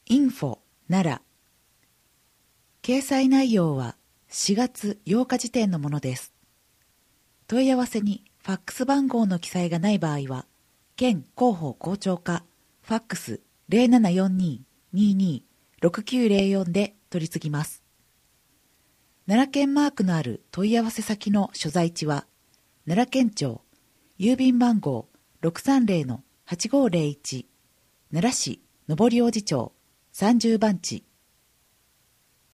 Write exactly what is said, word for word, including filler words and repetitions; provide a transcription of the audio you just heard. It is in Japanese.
インフォ奈良。掲載内容はしがつようか時点のものです。問い合わせにファックス番号の記載がない場合は、県広報校長課ファックス ゼロななよんに にーにー ろくきゅうゼロよん で取り次ぎます。奈良県マークのある問い合わせ先の所在地は、奈良県庁、郵便番号 ろくさんゼロのはちごーゼロいち、奈良市上り王子町さんじゅうばんち